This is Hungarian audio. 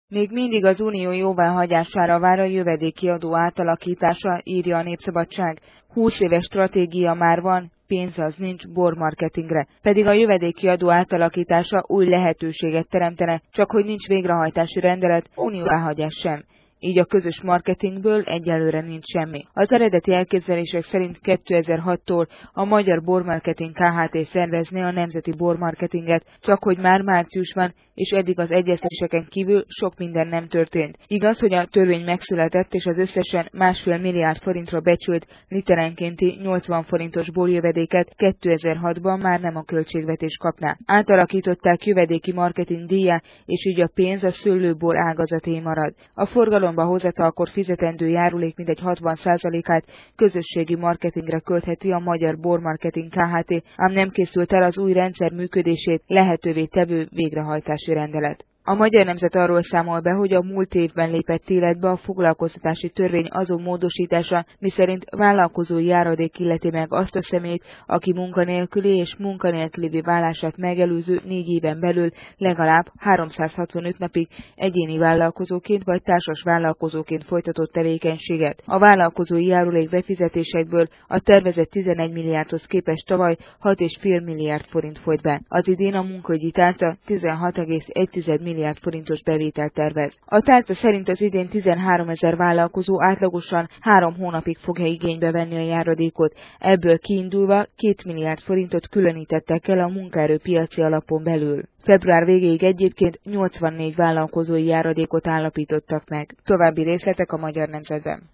Még mindig az Unió jóváhagyására vár a jövedéki adó átalakítása, írja a Népszabadság. 20 éves stratégia már van, pénz az nincs bormarketingre. Pedig a jövedéki adó átalakítása új lehetőséget teremtene, csak hogy nincs végrehajtási rendelet, unióváhagyás sem. Így a közös marketingből egyelőre nincs semmi. Az eredeti elképzelések szerint 2006-tól a Magyar Bormarketing Kft. Szervezné a nemzeti bormarketinget, csak hogy már március van, és eddig az egyeztetéseken kívül sok minden nem történt. Igaz, hogy a törvény megszületett, és az összesen 1,5 milliárd forintra becsült literenkénti 80 forintos borjövedéket 2006-ban már nem a költségvetés kapná. Átalakították jövedéki marketing díjá, és így a pénz a szőlőbor ágazaté marad. A forgalomba hozatalkor fizetendő járulék mintegy 60%-át közösségi marketingre költheti a Magyar Bormarketing Kft., ám nem készült el az új rendszer működését lehetővé tevő végrehajtási rendelet. A Magyar Nemzet arról számol be, hogy a múlt évben lépett életbe a foglalkoztatási törvény azon módosítása, miszerint vállalkozói járadék illeti meg azt a személyt, aki munkanélküli és munkanélkülivé válását megelőző 4 éven belül legalább 365 napig egyéni vállalkozóként vagy társas vállalkozóként folytatott tevékenységet. A vállalkozói járulék befizetésekből a tervezett 11 milliárdhoz képest tavaly 6,5 milliárd forint folyt be. Az idén a munkaügyi tárca 16,1 milliárd forintos bevételt tervez. A tárca szerint az idén 13 000 vállalkozó átlagosan 3 hónapig fogja igénybe venni a járadékot, ebből kiindulva 2 milliárd forintot különítettek el a munkaerőpiaci alapon belül. Február végéig egyébként 84 vállalkozói járadékot állapítottak meg. További részletek a Magyar Nemzetben.